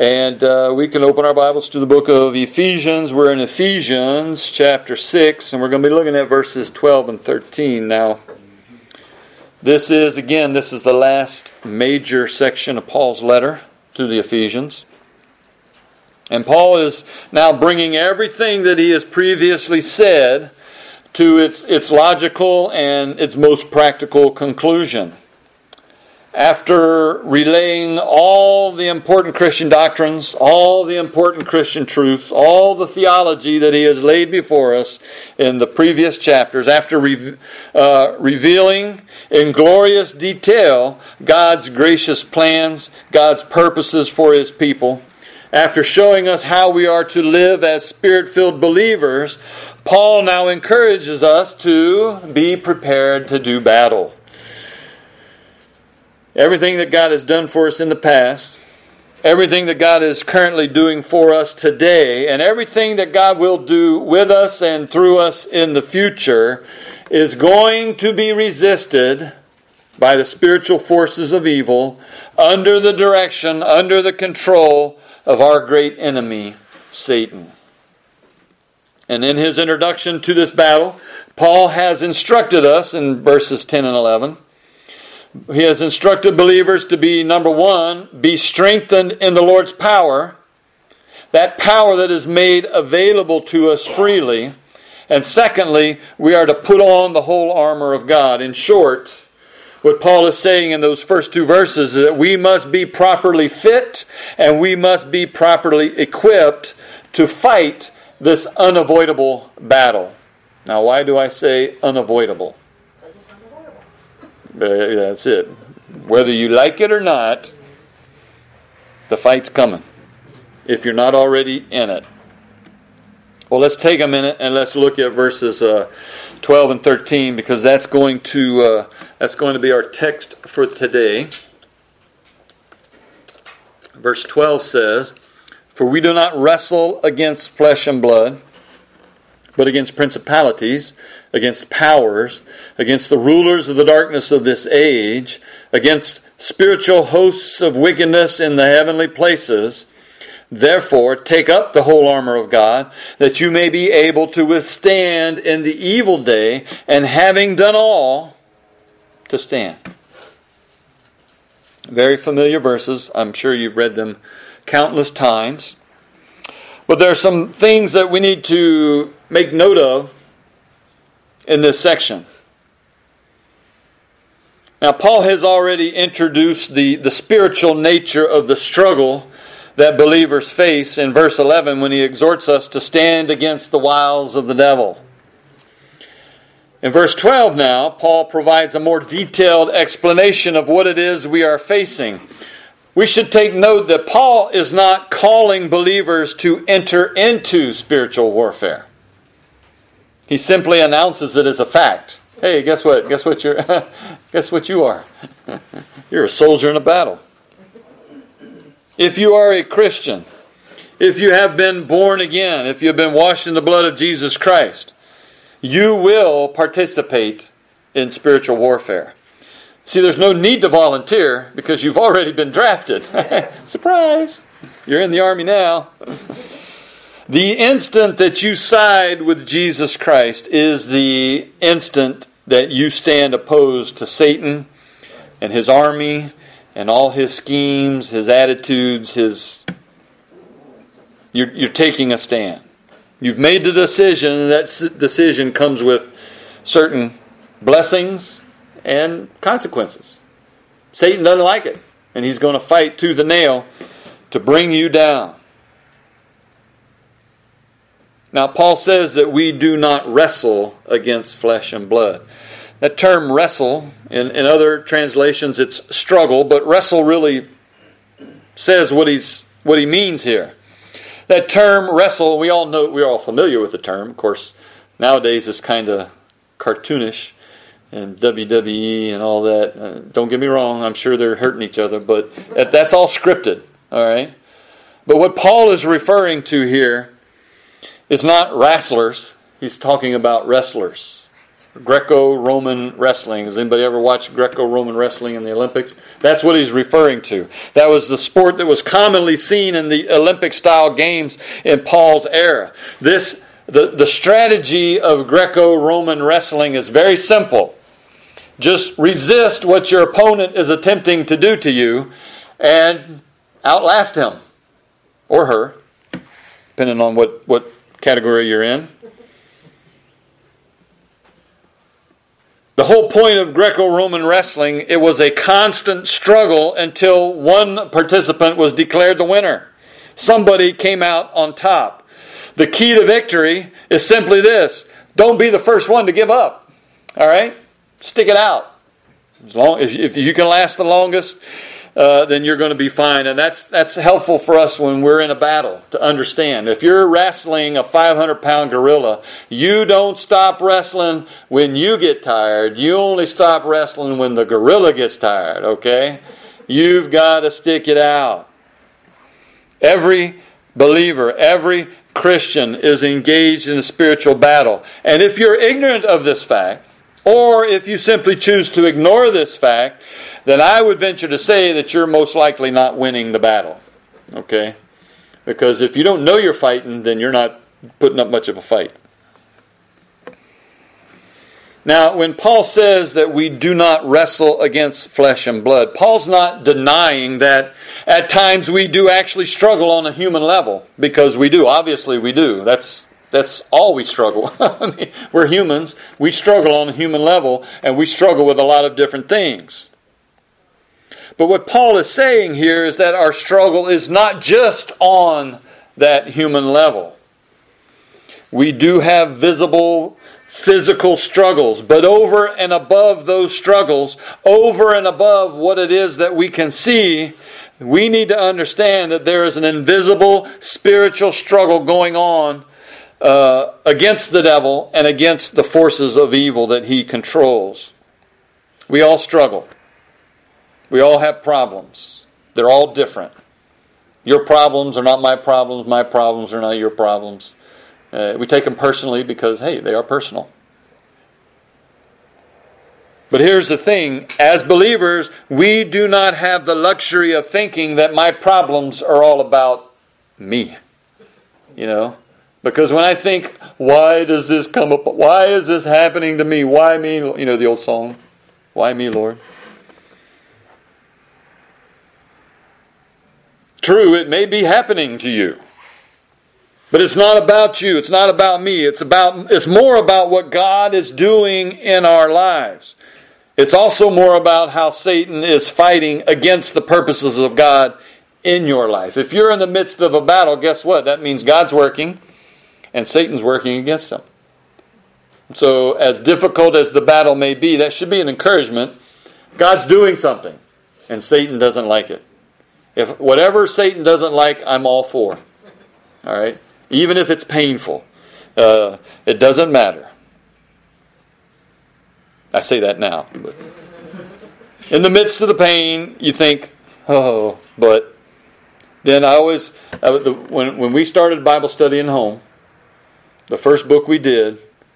And we can open our Bibles to the book of Ephesians. We're in Ephesians chapter 6, and we're going to be looking at verses 12 and 13 now. This is the last major section of Paul's letter to the Ephesians. And Paul is now bringing everything that he has previously said to its logical and its most practical conclusion. After relaying all the important Christian doctrines, all the important Christian truths, all the theology that he has laid before us in the previous chapters, after revealing in glorious detail God's gracious plans, God's purposes for His people, after showing us how we are to live as Spirit-filled believers, Paul now encourages us to be prepared to do battle. Everything that God has done for us in the past, everything that God is currently doing for us today, and everything that God will do with us and through us in the future is going to be resisted by the spiritual forces of evil under the direction, under the control of our great enemy, Satan. And in his introduction to this battle, Paul has instructed us in verses 10 and 11. He has instructed believers to be, number one, be strengthened in the Lord's power, that power that is made available to us freely. And secondly, we are to put on the whole armor of God. In short, what Paul is saying in those first two verses is that we must be properly fit and we must be properly equipped to fight this unavoidable battle. Now, why do I say unavoidable? That's it. Whether you like it or not, the fight's coming, if you're not already in it. Well, let's take a minute and let's look at verses 12 and 13, because that's going to be our text for today. Verse 12 says, "For we do not wrestle against flesh and blood, but against principalities, against powers, against the rulers of the darkness of this age, against spiritual hosts of wickedness in the heavenly places. Therefore, take up the whole armor of God, that you may be able to withstand in the evil day, and having done all, to stand." Very familiar verses. I'm sure you've read them countless times. But there are some things that we need to make note of in this section. Now, Paul has already introduced the spiritual nature of the struggle that believers face in verse 11 when he exhorts us to stand against the wiles of the devil. In verse 12 now, Paul provides a more detailed explanation of what it is we are facing. We should take note that Paul is not calling believers to enter into spiritual warfare. He simply announces it as a fact. Hey, guess what? Guess what you are? You're a soldier in a battle. If you are a Christian, if you have been born again, if you have been washed in the blood of Jesus Christ, you will participate in spiritual warfare. See, there's no need to volunteer because you've already been drafted. Surprise! You're in the army now. The instant that you side with Jesus Christ is the instant that you stand opposed to Satan and his army and all his schemes, his attitudes, You're taking a stand. You've made the decision, and that decision comes with certain blessings and consequences. Satan doesn't like it, and he's going to fight tooth and nail to bring you down. Now, Paul says that we do not wrestle against flesh and blood. That term wrestle, in other translations it's struggle, but wrestle really says what he means here. That term wrestle, we're all familiar with the term. Of course, nowadays it's kind of cartoonish, and WWE and all that. Don't get me wrong, I'm sure they're hurting each other, but that's all scripted, all right? But what Paul is referring to here is not wrestlers. He's talking about wrestlers. Greco-Roman wrestling. Has anybody ever watched Greco-Roman wrestling in the Olympics? That's what he's referring to. That was the sport that was commonly seen in the Olympic-style games in Paul's era. The strategy of Greco-Roman wrestling is very simple. Just resist what your opponent is attempting to do to you and outlast him or her, depending on what category you're in. The whole point of Greco-Roman wrestling, it was a constant struggle until one participant was declared the winner. Somebody came out on top. The key to victory is simply this: don't be the first one to give up. All right? Stick it out. If you can last the longest, then you're going to be fine. And that's helpful for us when we're in a battle to understand. If you're wrestling a 500-pound gorilla, you don't stop wrestling when you get tired. You only stop wrestling when the gorilla gets tired, okay? You've got to stick it out. Every believer, every Christian is engaged in a spiritual battle. And if you're ignorant of this fact, or if you simply choose to ignore this fact, then I would venture to say that you're most likely not winning the battle. Okay? Because if you don't know you're fighting, then you're not putting up much of a fight. Now, when Paul says that we do not wrestle against flesh and blood, Paul's not denying that at times we do actually struggle on a human level. Because we do. Obviously we do. That's all we struggle. I mean, we're humans. We struggle on a human level, and we struggle with a lot of different things. But what Paul is saying here is that our struggle is not just on that human level. We do have visible physical struggles, but over and above those struggles, over and above what it is that we can see, we need to understand that there is an invisible spiritual struggle going on against the devil and against the forces of evil that he controls. We all struggle. We all have problems. They're all different. Your problems are not my problems. My problems are not your problems. We take them personally because, hey, they are personal. But here's the thing. As believers, we do not have the luxury of thinking that my problems are all about me. You know? Because when I think, why does this come up? Why is this happening to me? Why me? You know the old song, why me, Lord? True, it may be happening to you. But it's not about you. It's not about me. It's more about what God is doing in our lives. It's also more about how Satan is fighting against the purposes of God in your life. If you're in the midst of a battle, guess what? That means God's working and Satan's working against him. So as difficult as the battle may be, that should be an encouragement. God's doing something and Satan doesn't like it. If whatever Satan doesn't like, I'm all for. All right? Even if it's painful. It doesn't matter. I say that now. But in the midst of the pain, you think, oh, but then when we started Bible study in home, the first book we did,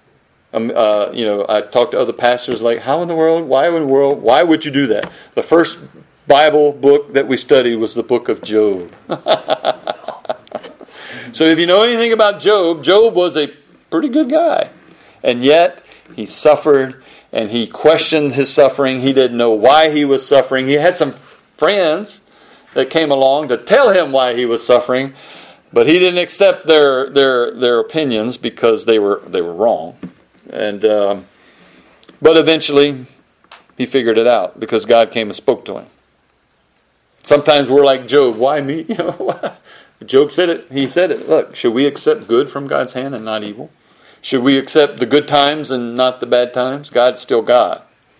I talked to other pastors like, how in the world, why would you do that? The first Bible book that we studied was the book of Job. So if you know anything about Job, Job was a pretty good guy. And yet, he suffered, and he questioned his suffering. He didn't know why he was suffering. He had some friends that came along to tell him why he was suffering, but he didn't accept their opinions because they were wrong. And but eventually, he figured it out because God came and spoke to him. Sometimes we're like Job. Why me? Job said it. He said it. Look, should we accept good from God's hand and not evil? Should we accept the good times and not the bad times? God's still God.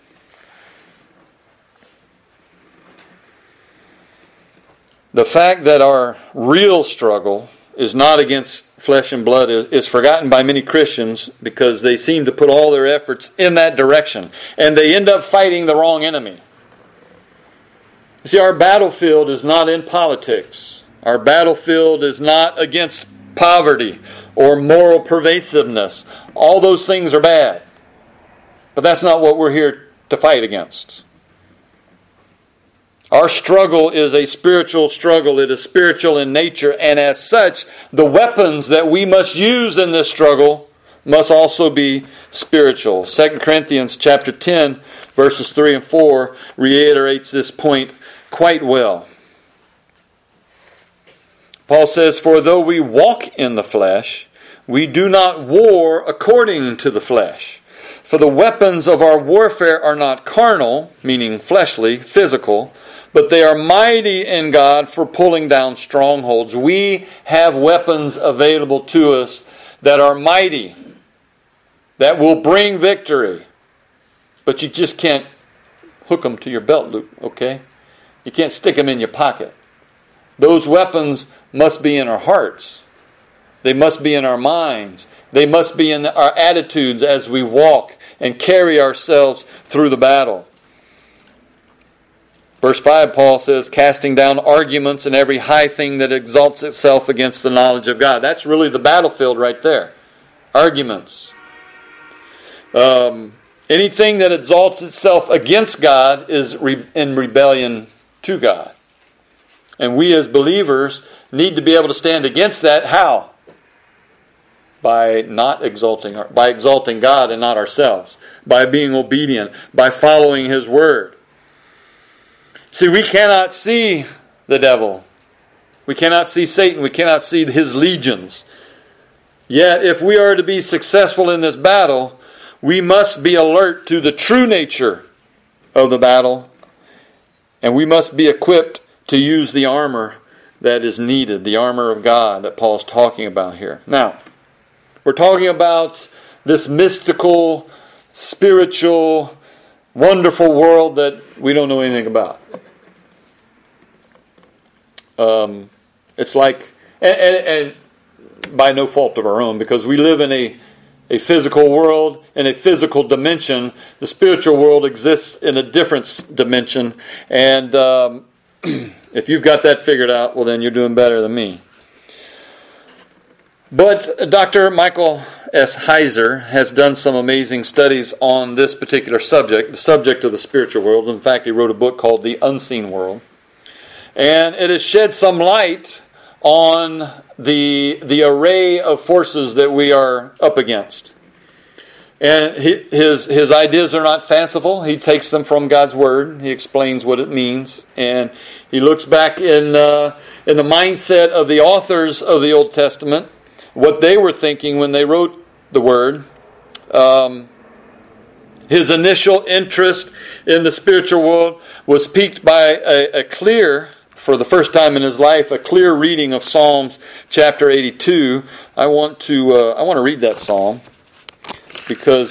The fact that our real struggle is not against flesh and blood is forgotten by many Christians because they seem to put all their efforts in that direction. And they end up fighting the wrong enemy. You see, our battlefield is not in politics. Our battlefield is not against poverty or moral pervasiveness. All those things are bad. But that's not what we're here to fight against. Our struggle is a spiritual struggle. It is spiritual in nature, and as such, the weapons that we must use in this struggle must also be spiritual. 2 Corinthians chapter 10, verses 3 and 4 reiterates this point quite well. Paul says, "For though we walk in the flesh, we do not war according to the flesh. For the weapons of our warfare are not carnal," meaning fleshly, physical, "but they are mighty in God for pulling down strongholds." We have weapons available to us that are mighty, that will bring victory. But you just can't hook them to your belt loop, okay? You can't stick them in your pocket. Those weapons must be in our hearts. They must be in our minds. They must be in our attitudes as we walk and carry ourselves through the battle. Verse 5, Paul says, "Casting down arguments and every high thing that exalts itself against the knowledge of God." That's really the battlefield right there. Arguments. Anything that exalts itself against God is in rebellion to God. And we as believers need to be able to stand against that. How? By exalting God and not ourselves. By being obedient. By following His Word. See, we cannot see the devil. We cannot see Satan. We cannot see his legions. Yet, if we are to be successful in this battle, we must be alert to the true nature of the battle. And we must be equipped to use the armor that is needed. The armor of God that Paul's talking about here. Now, we're talking about this mystical, spiritual, wonderful world that we don't know anything about. It's like, and by no fault of our own, because we live in a physical world, in a physical dimension. The spiritual world exists in a different dimension. And if you've got that figured out, well then you're doing better than me. But Dr. Michael S. Heiser has done some amazing studies on this particular subject, the subject of the spiritual world. In fact, he wrote a book called The Unseen World. And it has shed some light on the array of forces that we are up against. And his ideas are not fanciful. He takes them from God's Word. He explains what it means. And he looks back in the mindset of the authors of the Old Testament, what they were thinking when they wrote the Word. His initial interest in the spiritual world was piqued by for the first time in his life, a clear reading of Psalms chapter 82. I want to read that psalm because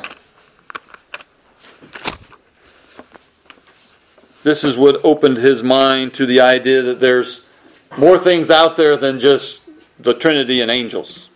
this is what opened his mind to the idea that there's more things out there than just the Trinity and angels.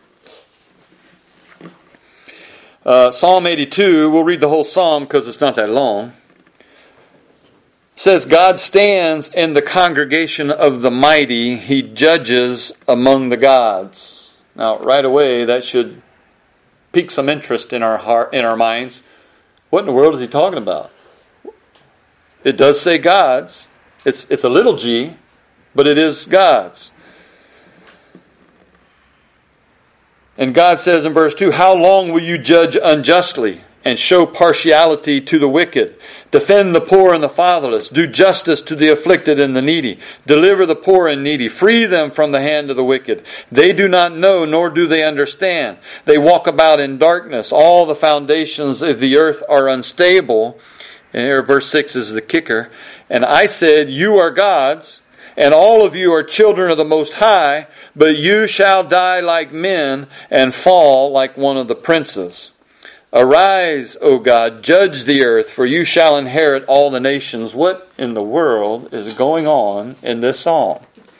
Psalm 82, we'll read the whole psalm because it's not that long. Says, "God stands in the congregation of the mighty. He judges among the gods." Now, right away, that should pique some interest in our heart, in our minds. What in the world is he talking about? It does say gods. It's a little g, but it is gods. And God says in verse 2, "How long will you judge unjustly and show partiality to the wicked? Defend the poor and the fatherless. Do justice to the afflicted and the needy. Deliver the poor and needy. Free them from the hand of the wicked. They do not know, nor do they understand. They walk about in darkness. All the foundations of the earth are unstable." And here verse 6 is the kicker. "And I said, you are gods, and all of you are children of the Most High, but you shall die like men and fall like one of the princes. Arise, O God, judge the earth, for you shall inherit all the nations." What in the world is going on in this psalm?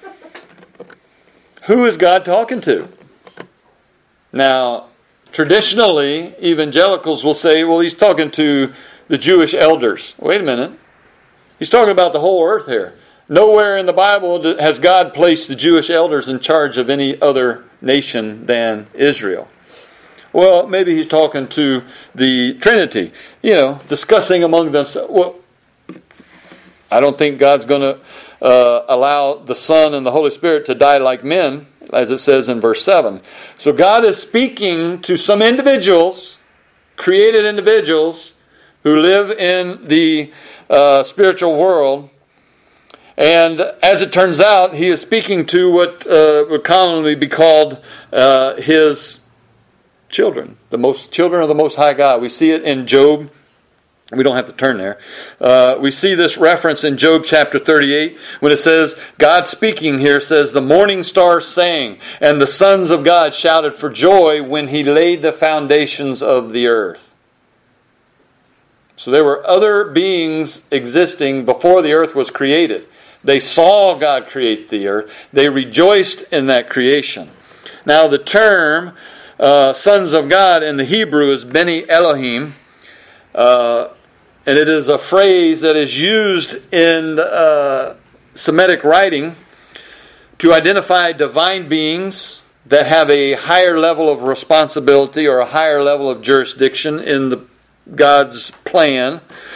Who is God talking to? Now, traditionally, evangelicals will say, well, he's talking to the Jewish elders. Wait a minute. He's talking about the whole earth here. Nowhere in the Bible has God placed the Jewish elders in charge of any other nation than Israel. Well, maybe he's talking to the Trinity, discussing among themselves. Well, I don't think God's going to allow the Son and the Holy Spirit to die like men, as it says in verse 7. So God is speaking to some individuals, created individuals, who live in the spiritual world. And as it turns out, he is speaking to what would commonly be called his children, children of the Most High God. We see it in Job. We don't have to turn there. We see this reference in Job chapter 38 when it says, God speaking here says, the morning star sang, and the sons of God shouted for joy when he laid the foundations of the earth. So there were other beings existing before the earth was created. They saw God create the earth. They rejoiced in that creation. Now the term sons of God in the Hebrew is Beni Elohim. And it is a phrase that is used in Semitic writing to identify divine beings that have a higher level of responsibility or a higher level of jurisdiction in God's plan.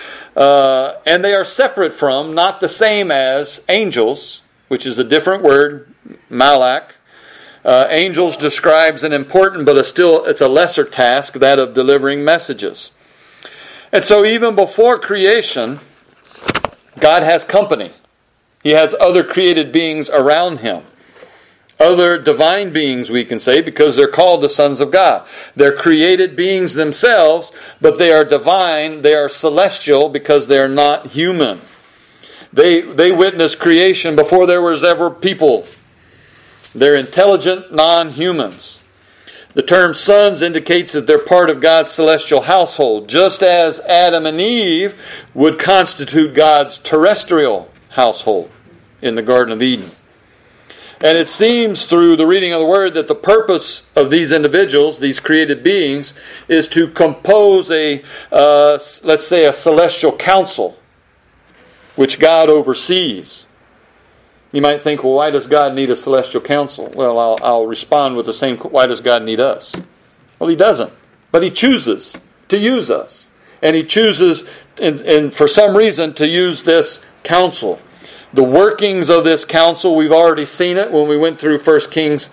And they are separate from, not the same as, angels, which is a different word, malak. Angels describes an important, but it's a lesser task, that of delivering messages. And so even before creation, God has company. He has other created beings around him. Other divine beings, we can say, because they're called the sons of God. They're created beings themselves, but they are divine, they are celestial because they're not human. They witnessed creation before there was ever people. They're intelligent non-humans. The term sons indicates that they're part of God's celestial household, just as Adam and Eve would constitute God's terrestrial household in the Garden of Eden. And it seems through the reading of the Word that the purpose of these individuals, these created beings, is to compose let's say a celestial council, which God oversees. You might think, well, why does God need a celestial council? Well, I'll respond with the same, why does God need us? Well, he doesn't. But he chooses to use us. And he chooses, and for some reason, to use this council. The workings of this council, we've already seen it when we went through 1 Kings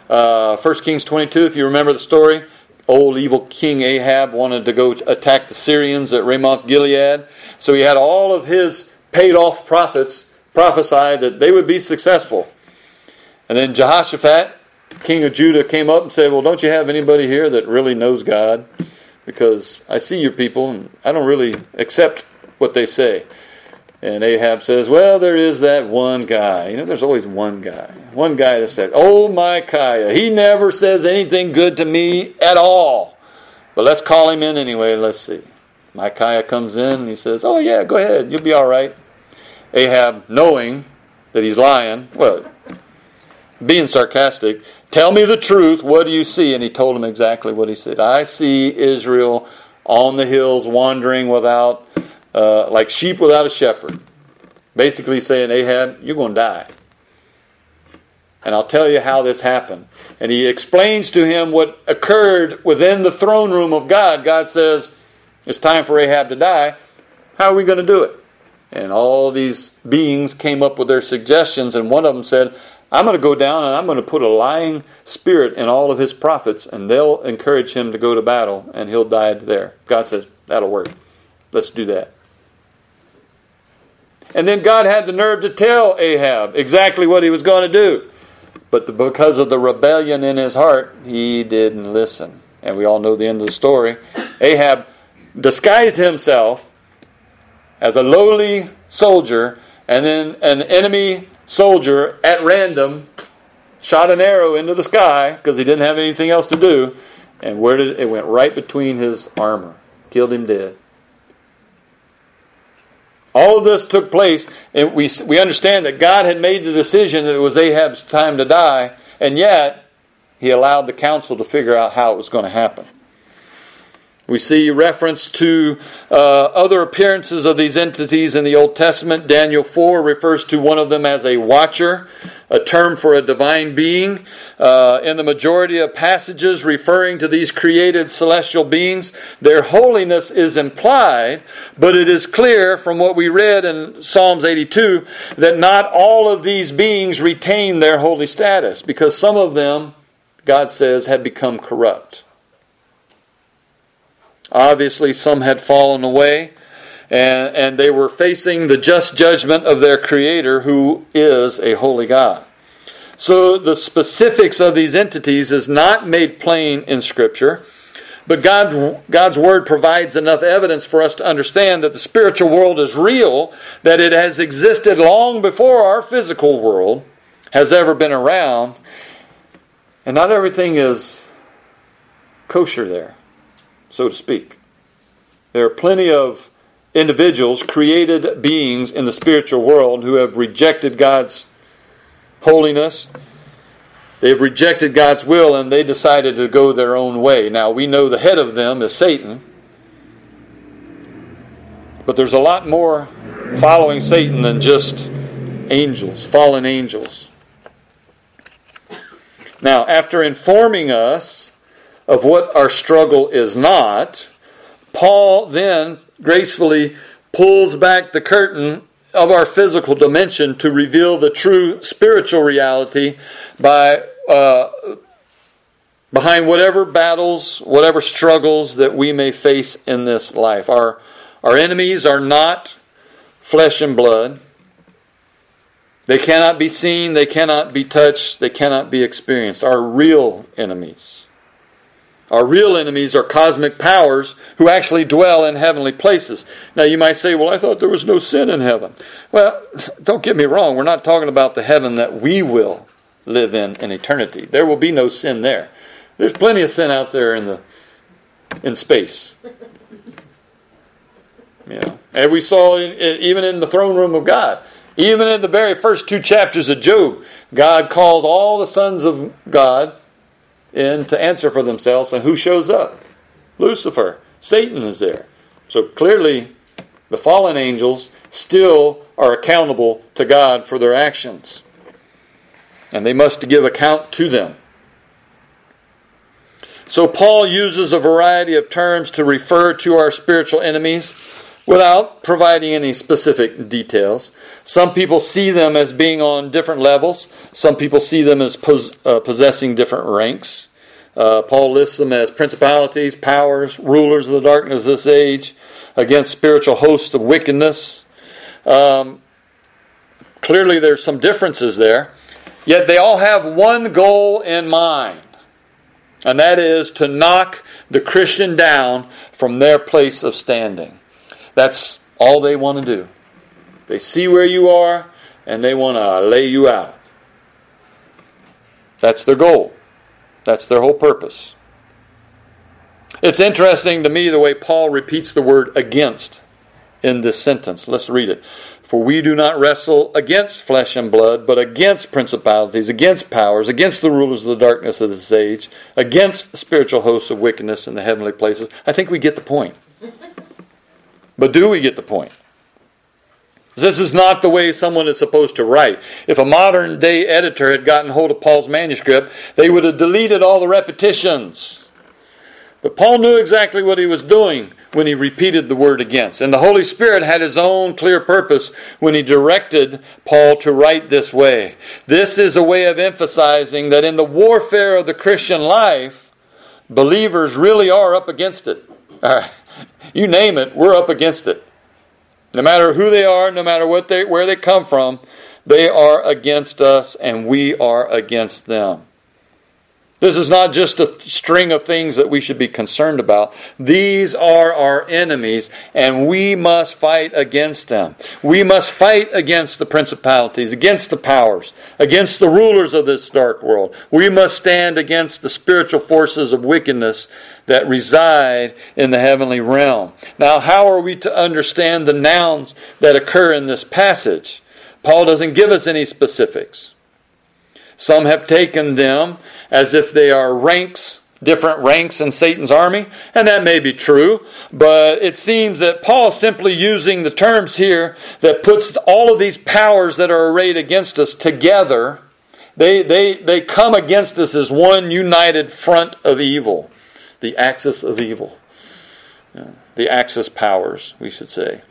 22, if you remember the story. Old evil King Ahab wanted to go attack the Syrians at Ramoth Gilead. So he had all of his paid-off prophets prophesy that they would be successful. And then Jehoshaphat, king of Judah, came up and said, well, don't you have anybody here that really knows God? Because I see your people, and I don't really accept what they say. And Ahab says, well, there is that one guy. There's always one guy. One guy that said, oh, Micaiah, he never says anything good to me at all. But let's call him in anyway. Let's see. Micaiah comes in and he says, oh, yeah, go ahead. You'll be all right. Ahab, knowing that he's lying, well, being sarcastic, tell me the truth. What do you see? And he told him exactly what he said. I see Israel on the hills wandering without... like sheep without a shepherd. Basically saying, Ahab, you're going to die. And I'll tell you how this happened. And he explains to him what occurred within the throne room of God. God says, it's time for Ahab to die. How are we going to do it? And all these beings came up with their suggestions. And one of them said, I'm going to go down and I'm going to put a lying spirit in all of his prophets. And they'll encourage him to go to battle. And he'll die there. God says, that'll work. Let's do that. And then God had the nerve to tell Ahab exactly what he was going to do. But because of the rebellion in his heart, he didn't listen. And we all know the end of the story. Ahab disguised himself as a lowly soldier, and then an enemy soldier at random shot an arrow into the sky because he didn't have anything else to do. And where did it went? Right between his armor. Killed him dead. All of this took place, and we understand that God had made the decision that it was Ahab's time to die, and yet he allowed the council to figure out how it was going to happen. We see reference to other appearances of these entities in the Old Testament. Daniel 4 refers to one of them as a watcher. a term for a divine being. In the majority of passages referring to these created celestial beings, their holiness is implied, but it is clear from what we read in Psalms 82 that not all of these beings retain their holy status, because some of them, God says, had become corrupt. Obviously, some had fallen away, and they were facing the just judgment of their Creator, who is a holy God. So the specifics of these entities is not made plain in Scripture, but God's Word provides enough evidence for us to understand that the spiritual world is real, that it has existed long before our physical world has ever been around, and not everything is kosher there, so to speak. There are plenty of individuals, created beings in the spiritual world who have rejected God's holiness. They've rejected God's will, and they decided to go their own way. Now, we know the head of them is Satan, but there's a lot more following Satan than just angels, fallen angels. Now, after informing us of what our struggle is not, Paul then gracefully pulls back the curtain of our physical dimension to reveal the true spiritual reality behind whatever battles, whatever struggles that we may face in this life. Our enemies are not flesh and blood. They cannot be seen, they cannot be touched, they cannot be experienced. Our real enemies are cosmic powers who actually dwell in heavenly places. Now you might say, well, I thought there was no sin in heaven. Well, don't get me wrong. We're not talking about the heaven that we will live in eternity. There will be no sin there. There's plenty of sin out there in space. And we saw even in the throne room of God. Even in the very first 2 chapters of Job, God calls all the sons of God in to answer for themselves. And who shows up? Lucifer. Satan is there. So clearly, the fallen angels still are accountable to God for their actions. And they must give account to them. So Paul uses a variety of terms to refer to our spiritual enemies without providing any specific details. Some people see them as being on different levels. Some people see them as possessing different ranks. Paul lists them as principalities, powers, rulers of the darkness of this age, against spiritual hosts of wickedness. Clearly there's some differences there. Yet they all have one goal in mind. And that is to knock the Christian down from their place of standing. That's all they want to do. They see where you are, and they want to lay you out. That's their goal. That's their whole purpose. It's interesting to me the way Paul repeats the word against in this sentence. Let's read it. For we do not wrestle against flesh and blood, but against principalities, against powers, against the rulers of the darkness of this age, against the spiritual hosts of wickedness in the heavenly places. I think we get the point. But do we get the point? This is not the way someone is supposed to write. If a modern day editor had gotten hold of Paul's manuscript, they would have deleted all the repetitions. But Paul knew exactly what he was doing when he repeated the word against. And the Holy Spirit had his own clear purpose when he directed Paul to write this way. This is a way of emphasizing that in the warfare of the Christian life, believers really are up against it. All right. You name it, we're up against it. No matter who they are, no matter where they come from, they are against us and we are against them. This is not just a string of things that we should be concerned about. These are our enemies, and we must fight against them. We must fight against the principalities, against the powers, against the rulers of this dark world. We must stand against the spiritual forces of wickedness that reside in the heavenly realm. Now, how are we to understand the nouns that occur in this passage? Paul doesn't give us any specifics. Some have taken them as if they are ranks, different ranks in Satan's army, and that may be true, but it seems that Paul is simply using the terms here that puts all of these powers that are arrayed against us together They come against us as one united front of evil. The axis of evil. The Axis powers, we should say.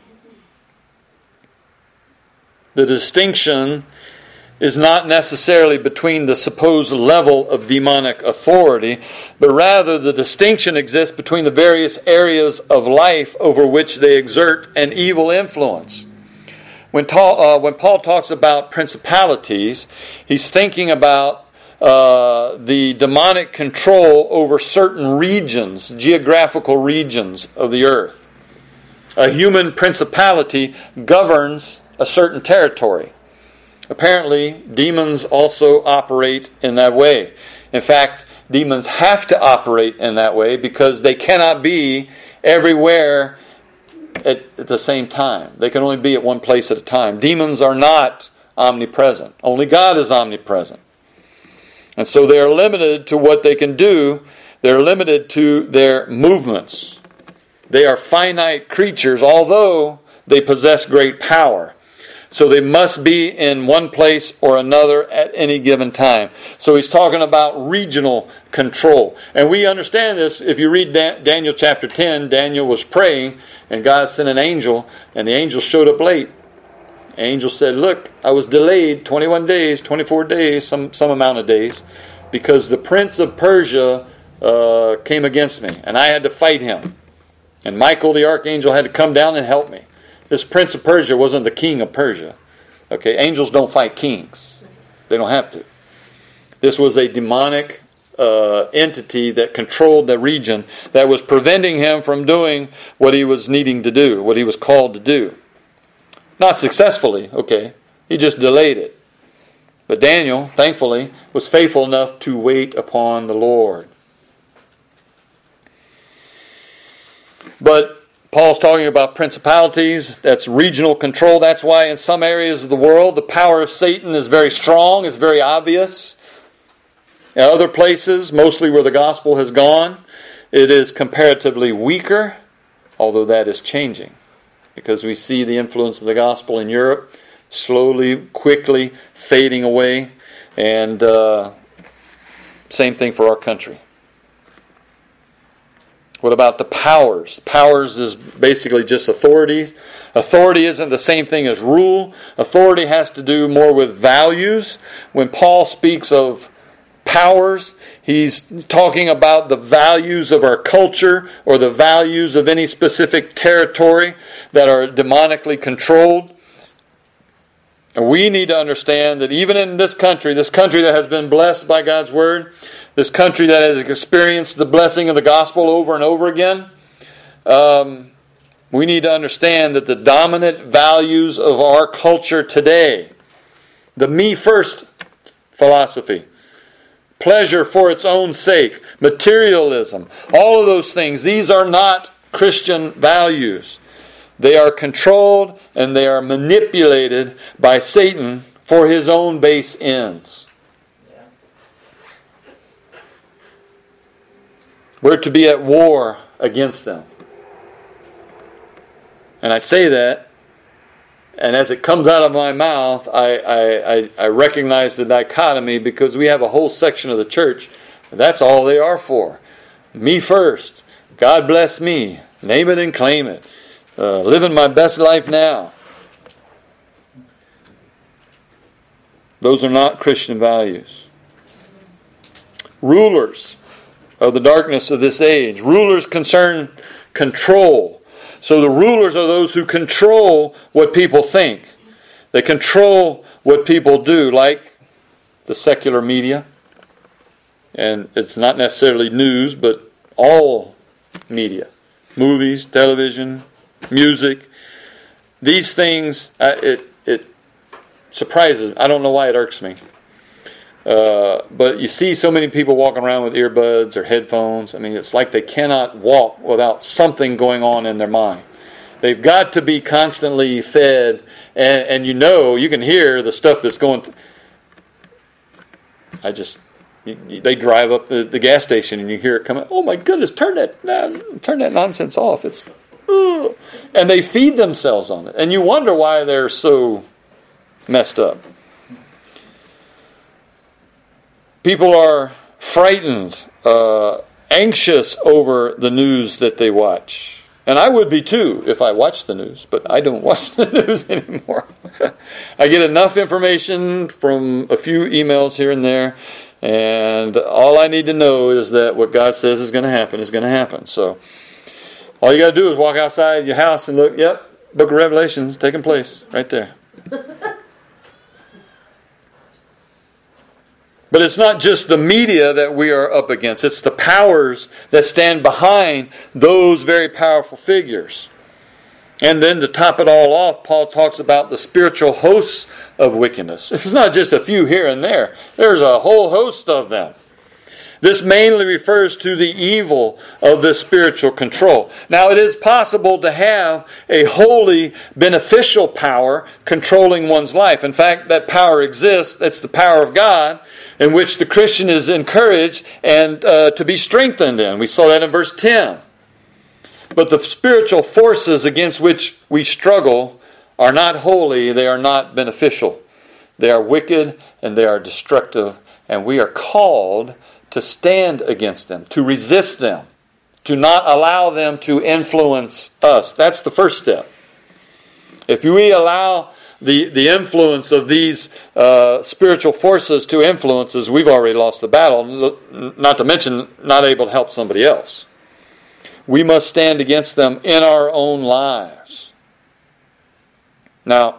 The distinction is not necessarily between the supposed level of demonic authority, but rather the distinction exists between the various areas of life over which they exert an evil influence. When Paul talks about principalities, he's thinking about the demonic control over certain regions, geographical regions of the earth. A human principality governs a certain territory. Apparently, demons also operate in that way. In fact, demons have to operate in that way because they cannot be everywhere at the same time. They can only be at one place at a time. Demons are not omnipresent. Only God is omnipresent. And so they are limited to what they can do. They're limited to their movements. They are finite creatures, although they possess great power. So they must be in one place or another at any given time. So he's talking about regional control. And we understand this. If you read Daniel chapter 10, Daniel was praying, and God sent an angel, and the angel showed up late. The angel said, look, I was delayed 21 days, 24 days, some amount of days, because the prince of Persia came against me, and I had to fight him. And Michael the archangel had to come down and help me. This prince of Persia wasn't the king of Persia. Okay, angels don't fight kings. They don't have to. This was a demonic entity that controlled the region that was preventing him from doing what he was needing to do, what he was called to do. Not successfully, okay. He just delayed it. But Daniel, thankfully, was faithful enough to wait upon the Lord. But Paul's talking about principalities. That's regional control. That's why in some areas of the world, the power of Satan is very strong. It's very obvious. In other places, mostly where the gospel has gone, it is comparatively weaker, although that is changing. Because we see the influence of the gospel in Europe slowly, quickly fading away. And same thing for our country. What about the powers? Powers is basically just authority. Authority isn't the same thing as rule. Authority has to do more with values. When Paul speaks of powers, he's talking about the values of our culture or the values of any specific territory that are demonically controlled. And we need to understand that even in this country that has been blessed by God's Word, this country that has experienced the blessing of the gospel over and over again, we need to understand that the dominant values of our culture today, the me first philosophy, pleasure for its own sake, materialism, all of those things, these are not Christian values. They are controlled and they are manipulated by Satan for his own base ends. We're to be at war against them. And I say that, and as it comes out of my mouth, I recognize the dichotomy, because we have a whole section of the church, that's all they are for. Me first. God bless me. Name it and claim it. Living my best life now. Those are not Christian values. Rulers of the darkness of this age. Rulers concern control. So the rulers are those who control what people think. They control what people do, like the secular media. And it's not necessarily news, but all media. Movies, television, music. These things, it surprises. I don't know why it irks me. But you see so many people walking around with earbuds or headphones. I mean, it's like they cannot walk without something going on in their mind. They've got to be constantly fed, and you can hear the stuff that's going. They drive up the gas station and you hear it coming. Oh my goodness! Turn that nonsense off. It's and they feed themselves on it, and you wonder why they're so messed up. People are frightened, anxious over the news that they watch. And I would be too if I watched the news, but I don't watch the news anymore. I get enough information from a few emails here and there, and all I need to know is that what God says is going to happen is going to happen. So all you got to do is walk outside your house and look, yep, Book of Revelation is taking place right there. But it's not just the media that we are up against. It's the powers that stand behind those very powerful figures. And then to top it all off, Paul talks about the spiritual hosts of wickedness. This is not just a few here and there. There's a whole host of them. This mainly refers to the evil of this spiritual control. Now, it is possible to have a wholly beneficial power controlling one's life. In fact, that power exists. That's the power of God, in which the Christian is encouraged and to be strengthened in. We saw that in verse 10. But the spiritual forces against which we struggle are not holy, they are not beneficial. They are wicked and they are destructive, and we are called to stand against them, to resist them, to not allow them to influence us. That's the first step. If we allow the influence of these spiritual forces to influence us, we've already lost the battle, not to mention not able to help somebody else. We must stand against them in our own lives. Now,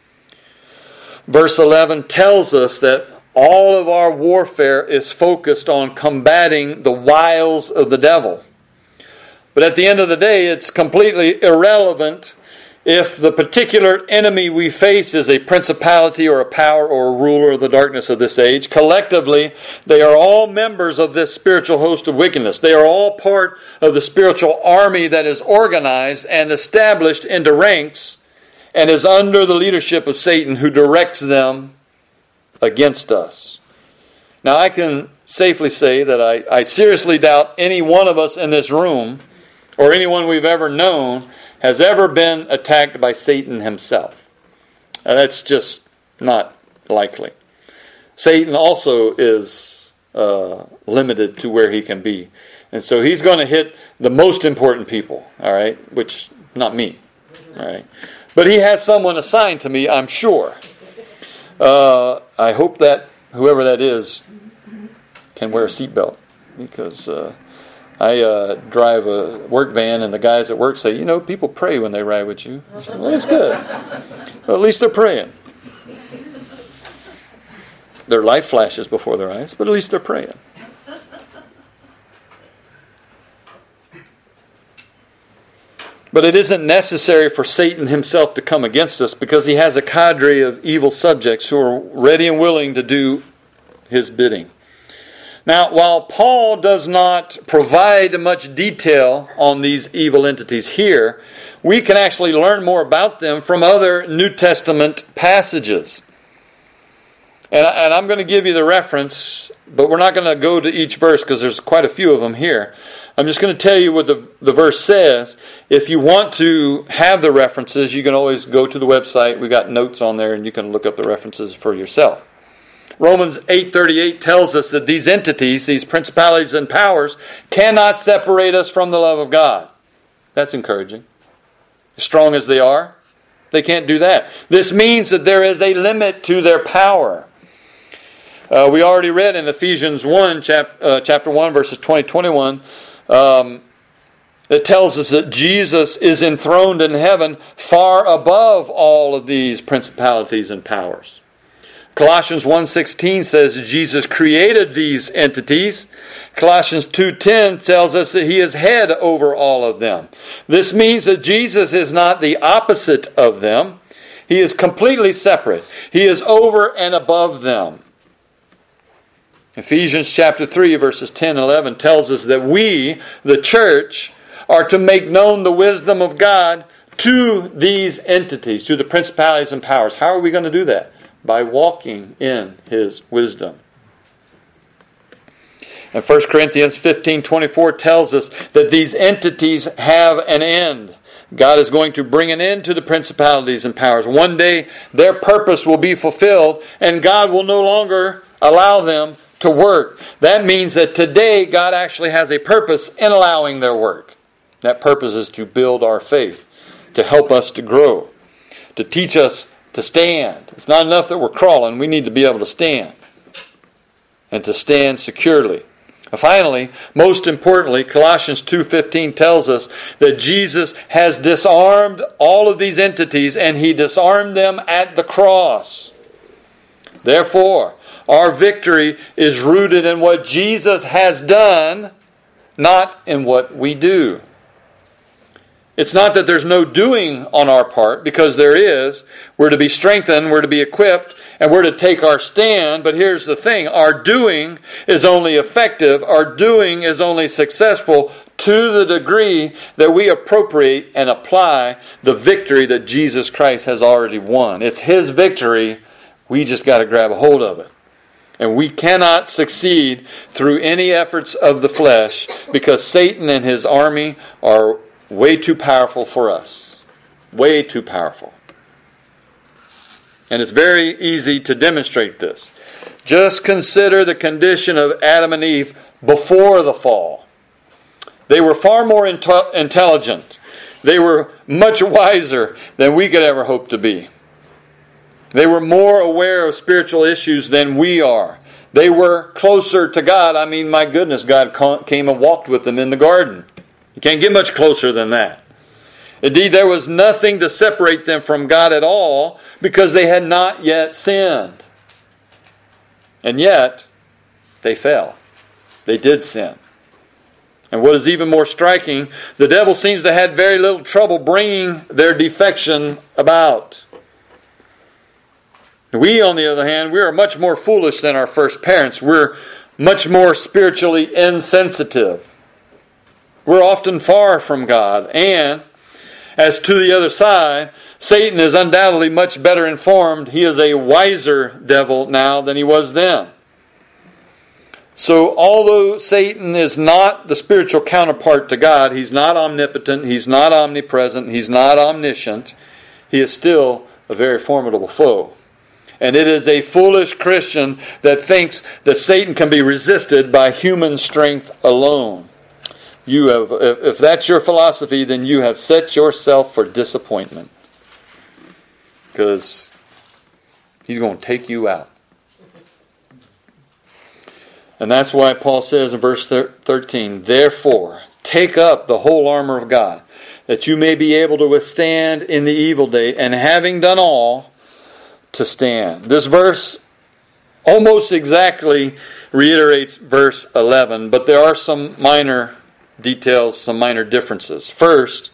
verse 11 tells us that all of our warfare is focused on combating the wiles of the devil. But at the end of the day, it's completely irrelevant if the particular enemy we face is a principality or a power or a ruler of the darkness of this age. Collectively, they are all members of this spiritual host of wickedness. They are all part of the spiritual army that is organized and established into ranks and is under the leadership of Satan, who directs them against us. Now, I can safely say that I seriously doubt any one of us in this room, or anyone we've ever known, has ever been attacked by Satan himself. That's just not likely. Satan also is limited to where he can be. And so he's going to hit the most important people, all right, which, not me, all right. But he has someone assigned to me, I'm sure. I hope that whoever that is can wear a seatbelt, because I drive a work van, and the guys at work say, people pray when they ride with you. I say, well, that's good. Well, at least they're praying. Their life flashes before their eyes, but at least they're praying. But it isn't necessary for Satan himself to come against us, because he has a cadre of evil subjects who are ready and willing to do his bidding. Now, while Paul does not provide much detail on these evil entities here, we can actually learn more about them from other New Testament passages. And I'm going to give you the reference, but we're not going to go to each verse because there's quite a few of them here. I'm just going to tell you what the verse says. If you want to have the references, you can always go to the website. We got notes on there, and you can look up the references for yourself. Romans 8:38 tells us that these entities, these principalities and powers, cannot separate us from the love of God. That's encouraging. As strong as they are, they can't do that. This means that there is a limit to their power. We already read in Ephesians 1, chapter 1, verses 20-21, it tells us that Jesus is enthroned in heaven far above all of these principalities and powers. Colossians 1:16 says Jesus created these entities. Colossians 2:10 tells us that he is head over all of them. This means that Jesus is not the opposite of them. He is completely separate. He is over and above them. Ephesians chapter 3, verses 10 and 11 tells us that we, the church, are to make known the wisdom of God to these entities, to the principalities and powers. How are we going to do that? By walking in his wisdom. And 1 Corinthians 15:24 tells us that these entities have an end. God is going to bring an end to the principalities and powers. One day their purpose will be fulfilled, and God will no longer allow them to work, that means that today God actually has a purpose in allowing their work. That purpose is to build our faith, to help us to grow, to teach us to stand. It's not enough that we're crawling. We need to be able to stand, and to stand securely. Finally, most importantly, Colossians 2:15 tells us that Jesus has disarmed all of these entities, and He disarmed them at the cross. Therefore, our victory is rooted in what Jesus has done, not in what we do. It's not that there's no doing on our part, because there is. We're to be strengthened, we're to be equipped, and we're to take our stand. But here's the thing. Our doing is only effective, our doing is only successful to the degree that we appropriate and apply the victory that Jesus Christ has already won. It's His victory. We just got to grab a hold of it. And we cannot succeed through any efforts of the flesh, because Satan and his army are way too powerful for us. Way too powerful. And it's very easy to demonstrate this. Just consider the condition of Adam and Eve before the fall. They were far more intelligent. They were much wiser than we could ever hope to be. They were more aware of spiritual issues than we are. They were closer to God. I mean, my goodness, God came and walked with them in the garden. You can't get much closer than that. Indeed, there was nothing to separate them from God at all, because they had not yet sinned. And yet, they fell. They did sin. And what is even more striking, the devil seems to have had very little trouble bringing their defection about. We, on the other hand, we are much more foolish than our first parents. We're much more spiritually insensitive. We're often far from God. And as to the other side, Satan is undoubtedly much better informed. He is a wiser devil now than he was then. So although Satan is not the spiritual counterpart to God, he's not omnipotent, he's not omnipresent, he's not omniscient, he is still a very formidable foe. And it is a foolish Christian that thinks that Satan can be resisted by human strength alone. You have, if that's your philosophy, then you have set yourself for disappointment. Because he's going to take you out. And that's why Paul says in verse 13, therefore, take up the whole armor of God, that you may be able to withstand in the evil day, and having done all, to stand. This verse almost exactly reiterates verse 11, but there are some minor details, some minor differences. First,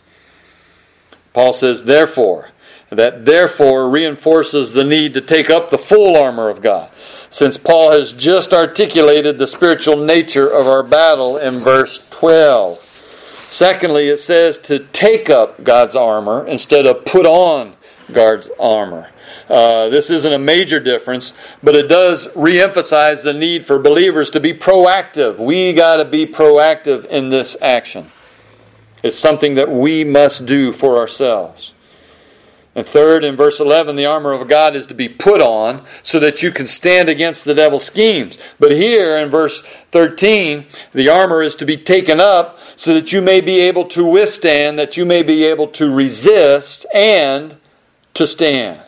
Paul says, therefore. That therefore reinforces the need to take up the full armor of God, since Paul has just articulated the spiritual nature of our battle in verse 12. Secondly, it says to take up God's armor instead of put on God's armor. This isn't a major difference, but it does reemphasize the need for believers to be proactive. We got to be proactive in this action. It's something that we must do for ourselves. And third, in verse 11, the armor of God is to be put on so that you can stand against the devil's schemes. But here in verse 13, the armor is to be taken up so that you may be able to withstand, that you may be able to resist, and to stand.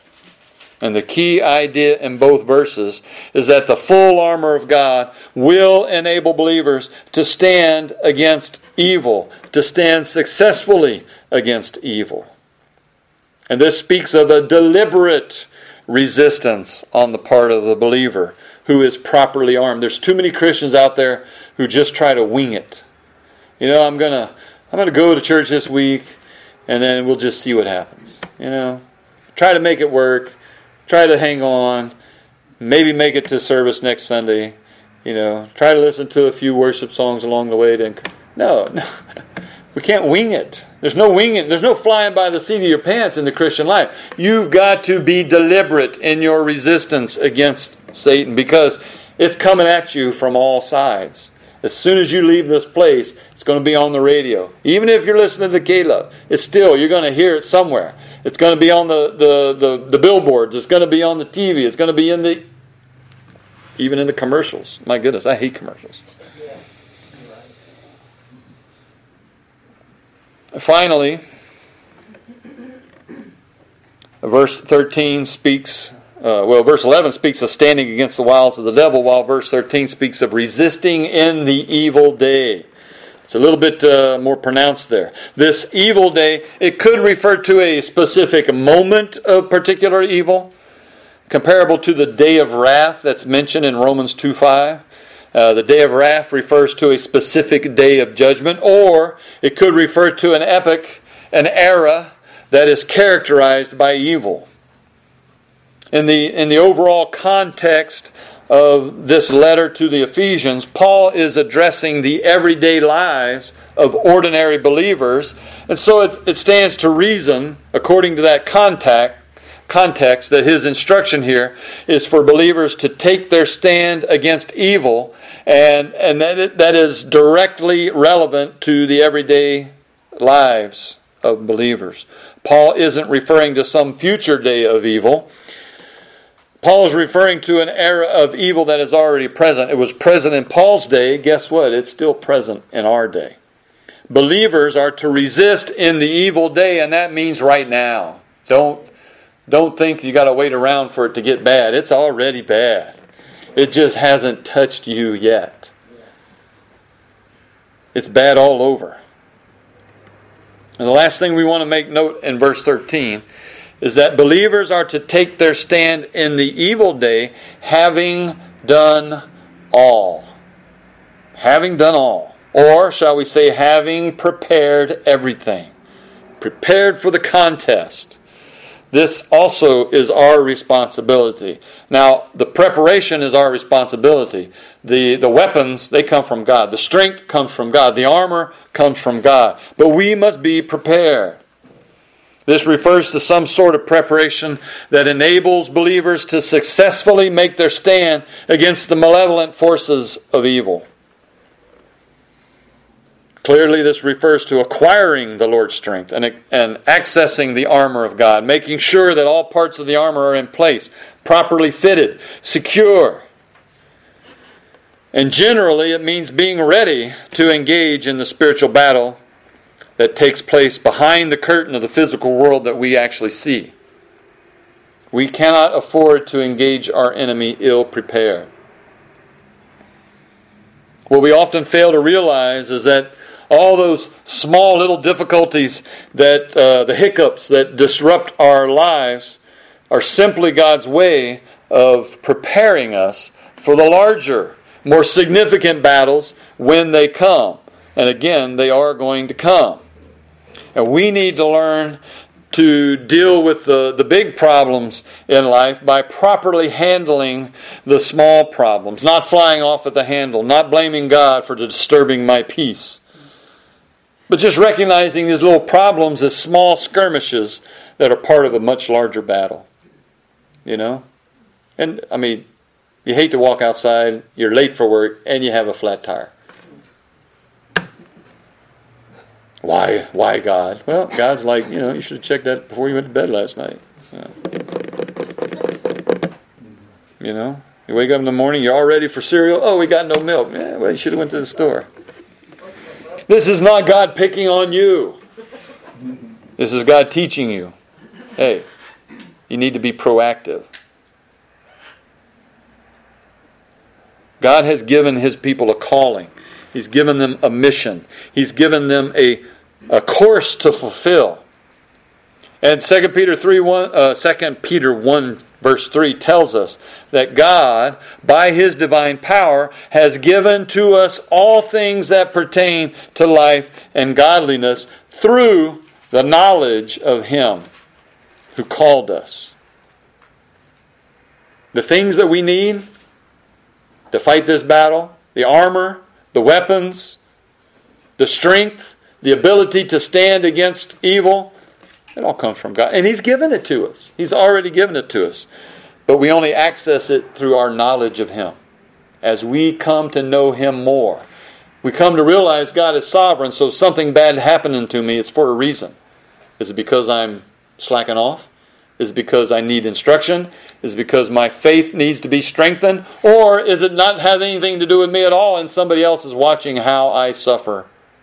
And the key idea in both verses is that the full armor of God will enable believers to stand against evil, to stand successfully against evil. And this speaks of a deliberate resistance on the part of the believer who is properly armed. There's too many Christians out there who just try to wing it. You know, I'm gonna go to church this week, and then we'll just see what happens. You know, try to make it work. Try to hang on. Maybe make it to service next Sunday. You know, try to listen to a few worship songs along the way. No. We can't wing it. There's no winging. There's no flying by the seat of your pants in the Christian life. You've got to be deliberate in your resistance against Satan, because it's coming at you from all sides. As soon as you leave this place, it's going to be on the radio. Even if you're listening to Caleb, you're going to hear it somewhere. It's going to be on the billboards. It's going to be on the TV. It's going to be in the... even in the commercials. My goodness, I hate commercials. Finally, verse 13 speaks, verse 11 speaks of standing against the wiles of the devil, while verse 13 speaks of resisting in the evil day. It's a little bit more pronounced there. This evil day, it could refer to a specific moment of particular evil, comparable to the day of wrath that's mentioned in Romans 2:5. The day of wrath refers to a specific day of judgment, or it could refer to an epoch, an era that is characterized by evil. In the overall context of this letter to the Ephesians, Paul is addressing the everyday lives of ordinary believers, and so it stands to reason, according to that context, that his instruction here is for believers to take their stand against evil, and that is directly relevant to the everyday lives of believers. Paul isn't referring to some future day of evil. Paul is referring to an era of evil that is already present. It was present in Paul's day. Guess what? It's still present in our day. Believers are to resist in the evil day, and that means right now. Don't think you got to wait around for it to get bad. It's already bad. It just hasn't touched you yet. It's bad all over. And the last thing we want to make note in verse 13 is that believers are to take their stand in the evil day, having done all. Having done all. Or, shall we say, having prepared everything. Prepared for the contest. This also is our responsibility. Now, the preparation is our responsibility. The weapons, they come from God. The strength comes from God. The armor comes from God. But we must be prepared. This refers to some sort of preparation that enables believers to successfully make their stand against the malevolent forces of evil. Clearly, this refers to acquiring the Lord's strength and accessing the armor of God, making sure that all parts of the armor are in place, properly fitted, secure. And generally, it means being ready to engage in the spiritual battle that takes place behind the curtain of the physical world that we actually see. We cannot afford to engage our enemy ill-prepared. What we often fail to realize is that all those small little difficulties, that the hiccups that disrupt our lives, are simply God's way of preparing us for the larger, more significant battles when they come. And again, they are going to come. And we need to learn to deal with the big problems in life by properly handling the small problems, not flying off at the handle, not blaming God for disturbing my peace, but just recognizing these little problems as small skirmishes that are part of a much larger battle. You know? And, I mean, you hate to walk outside, you're late for work, and you have a flat tire. Why God? Well, God's like, you should have checked that before you went to bed last night. You wake up in the morning, you're all ready for cereal. Oh, we got no milk. Yeah, well, you should have went to the store. This is not God picking on you. This is God teaching you. Hey, you need to be proactive. God has given His people a calling. He's given them a mission. He's given them a course to fulfill. And 2 Peter 1 verse 3 tells us that God, by His divine power, has given to us all things that pertain to life and godliness through the knowledge of Him who called us. The things that we need to fight this battle, the armor, the weapons, the strength, the ability to stand against evil, it all comes from God. And He's given it to us. He's already given it to us. But we only access it through our knowledge of Him. As we come to know Him more, we come to realize God is sovereign, so if something bad happening to me, it's for a reason. Is it because I'm slacking off? Is it because I need instruction? Is it because my faith needs to be strengthened? Or is it not have anything to do with me at all and somebody else is watching how I suffer?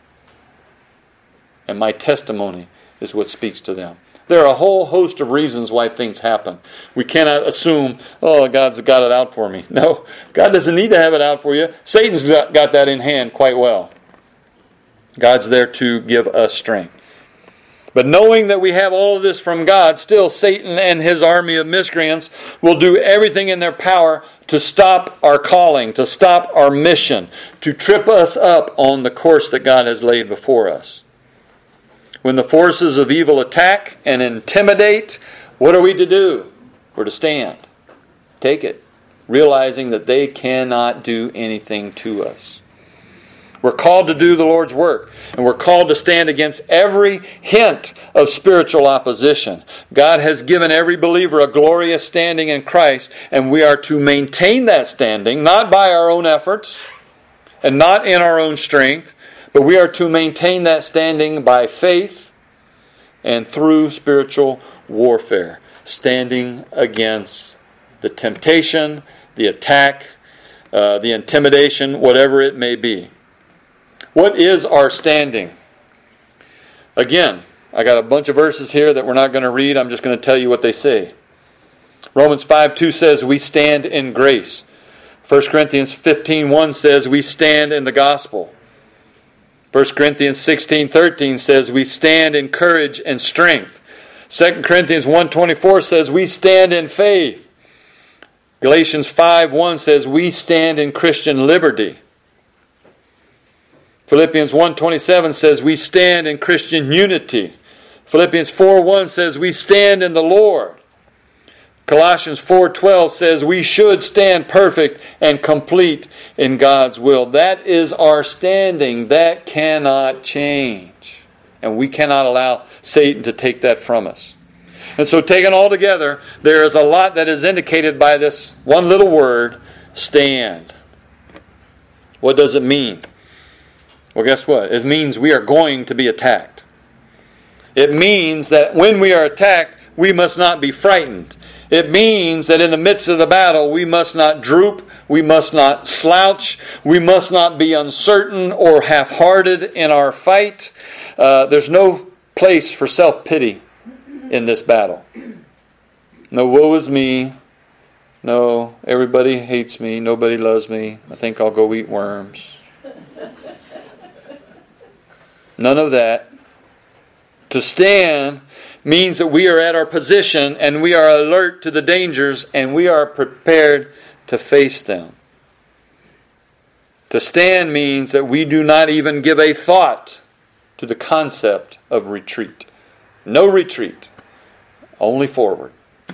And my testimony is what speaks to them. There are a whole host of reasons why things happen. We cannot assume, oh, God's got it out for me. No, God doesn't need to have it out for you. Satan's got that in hand quite well. God's there to give us strength. But knowing that we have all of this from God, still Satan and his army of miscreants will do everything in their power to stop our calling, to stop our mission, to trip us up on the course that God has laid before us. When the forces of evil attack and intimidate, what are we to do? We're to stand. Take it. Realizing that they cannot do anything to us. We're called to do the Lord's work. And we're called to stand against every hint of spiritual opposition. God has given every believer a glorious standing in Christ. And we are to maintain that standing, not by our own efforts and not in our own strength. But we are to maintain that standing by faith and through spiritual warfare, standing against the temptation, the attack, the intimidation, whatever it may be. What is our standing? Again, I got a bunch of verses here that we're not going to read. I'm just going to tell you what they say. Romans 5:2 says we stand in grace. 1 Corinthians 15:1 says we stand in the gospel. 1 Corinthians 16:13 says we stand in courage and strength. 2 Corinthians 1:24 says we stand in faith. Galatians 5:1 says we stand in Christian liberty. Philippians 1:27 says we stand in Christian unity. Philippians 4:1 says we stand in the Lord. Colossians 4:12 says we should stand perfect and complete in God's will. That is our standing. That cannot change. And we cannot allow Satan to take that from us. And so taken all together, there is a lot that is indicated by this one little word, stand. What does it mean? Well, guess what? It means we are going to be attacked. It means that when we are attacked, we must not be frightened. It means that in the midst of the battle, we must not droop, we must not slouch, we must not be uncertain or half-hearted in our fight. There's no place for self-pity in this battle. No, woe is me. No, everybody hates me. Nobody loves me. I think I'll go eat worms. None of that. To stand means that we are at our position and we are alert to the dangers and we are prepared to face them. To stand means that we do not even give a thought to the concept of retreat. No retreat, only forward.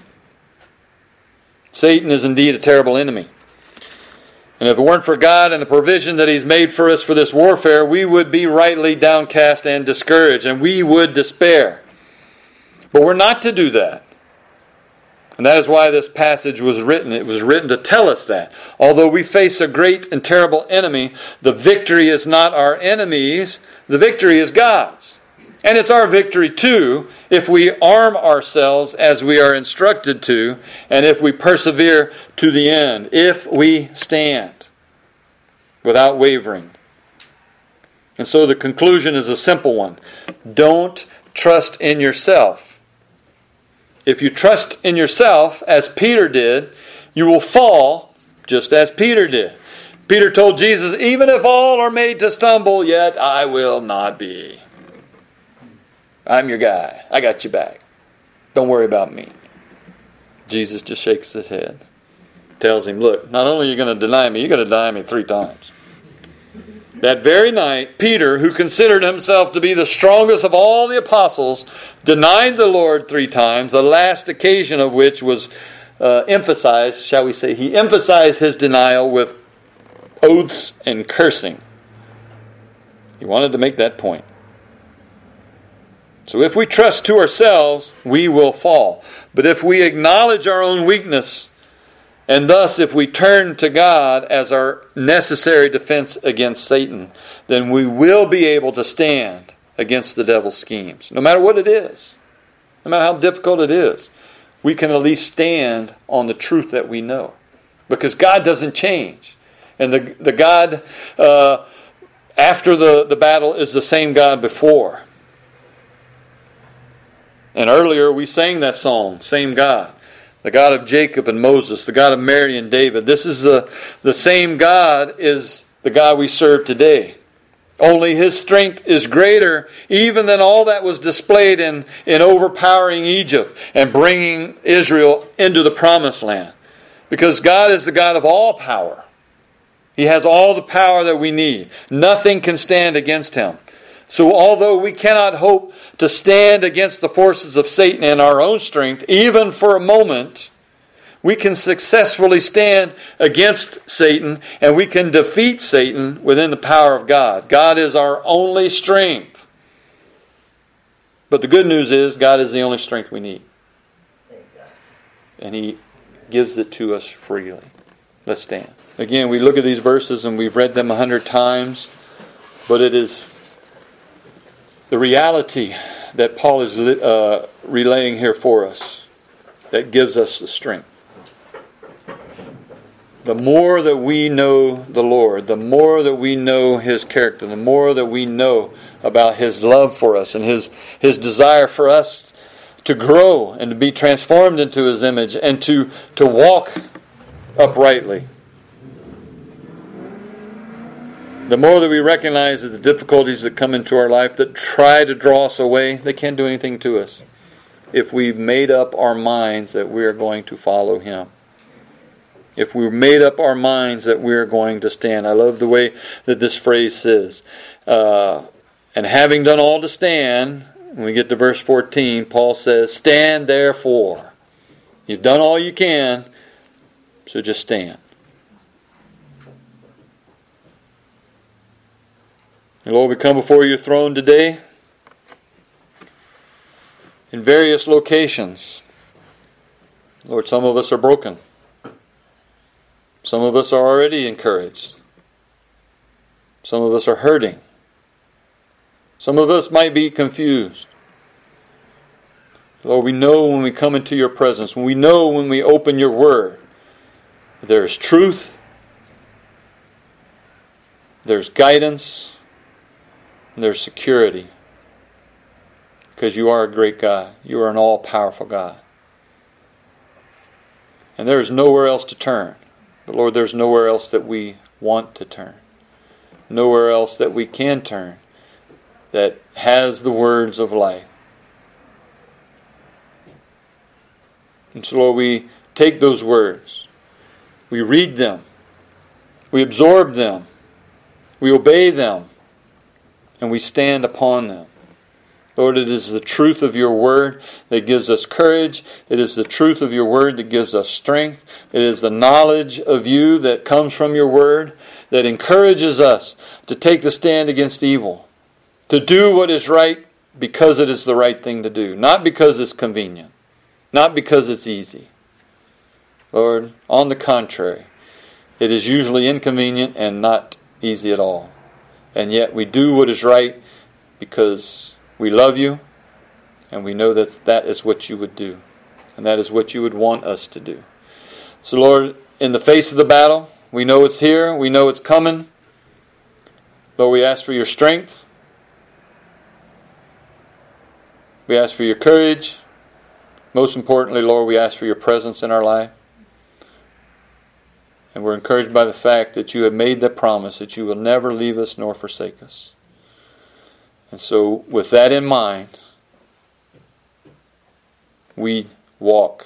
Satan is indeed a terrible enemy. And if it weren't for God and the provision that He's made for us for this warfare, we would be rightly downcast and discouraged, and we would despair. But we're not to do that. And that is why this passage was written. It was written to tell us that. Although we face a great and terrible enemy, the victory is not our enemy's, the victory is God's. And it's our victory too if we arm ourselves as we are instructed to, and if we persevere to the end, if we stand without wavering. And so the conclusion is a simple one. Don't trust in yourself. If you trust in yourself, as Peter did, you will fall just as Peter did. Peter told Jesus, even if all are made to stumble, yet I will not be. I'm your guy. I got your back. Don't worry about me. Jesus just shakes his head. Tells him, look, not only are you going to deny me, you're going to deny me 3 times. That very night, Peter, who considered himself to be the strongest of all the apostles, denied the Lord 3 times, the last occasion of which was emphasized, shall we say, he emphasized his denial with oaths and cursing. He wanted to make that point. So if we trust to ourselves, we will fall. But if we acknowledge our own weakness, and thus if we turn to God as our necessary defense against Satan, then we will be able to stand against the devil's schemes. No matter what it is. No matter how difficult it is. we can at least stand on the truth that we know. Because God doesn't change. And the God after the battle is the same God before. And earlier we sang that song, same God. The God of Jacob and Moses, the God of Mary and David. This is the same God is the God we serve today. Only His strength is greater even than all that was displayed in overpowering Egypt and bringing Israel into the promised land. Because God is the God of all power. He has all the power that we need. Nothing can stand against Him. So although we cannot hope to stand against the forces of Satan in our own strength, even for a moment, we can successfully stand against Satan and we can defeat Satan within the power of God. God is our only strength. But the good news is God is the only strength we need. And He gives it to us freely. Let's stand. Again, we look at these verses and we've read them 100 times, but it is the reality that Paul is relaying here for us that gives us the strength. The more that we know the Lord, the more that we know His character, the more that we know about His love for us and His desire for us to grow and to be transformed into His image and to walk uprightly. The more that we recognize that the difficulties that come into our life that try to draw us away, they can't do anything to us if we've made up our minds that we are going to follow Him. If we've made up our minds that we are going to stand. I love the way that this phrase says. And having done all to stand, when we get to verse 14, Paul says, stand therefore. You've done all you can, so just stand. And Lord, we come before your throne today in various locations. Lord, some of us are broken. Some of us are already encouraged. Some of us are hurting. Some of us might be confused. Lord, we know when we come into your presence, we know when we open your word, there's truth, there's guidance, and there's security. Because you are a great God. You are an all-powerful God. And there is nowhere else to turn. But Lord, there's nowhere else that we want to turn. Nowhere else that we can turn that has the words of life. And so, Lord, we take those words. We read them. We absorb them. We obey them. And we stand upon them. Lord, it is the truth of your word that gives us courage. It is the truth of your word that gives us strength. It is the knowledge of you that comes from your word that encourages us to take the stand against evil. To do what is right because it is the right thing to do. Not because it's convenient. Not because it's easy. Lord, on the contrary, it is usually inconvenient and not easy at all. And yet we do what is right because we love you and we know that that is what you would do. And that is what you would want us to do. So Lord, in the face of the battle, we know it's here. We know it's coming. Lord, we ask for your strength. We ask for your courage. Most importantly, Lord, we ask for your presence in our life. And we're encouraged by the fact that you have made the promise that you will never leave us nor forsake us. And so, with that in mind, we walk.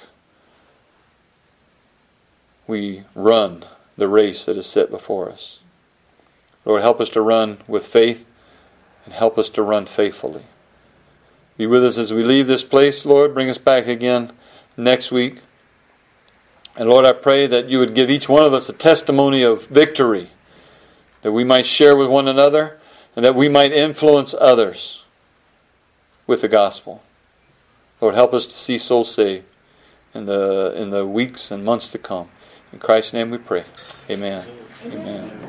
We run the race that is set before us. Lord, help us to run with faith and help us to run faithfully. Be with us as we leave this place, Lord. Bring us back again next week. And Lord, I pray that you would give each one of us a testimony of victory, that we might share with one another, and that we might influence others with the gospel. Lord, help us to see souls saved in the weeks and months to come. In Christ's name we pray. Amen. Amen.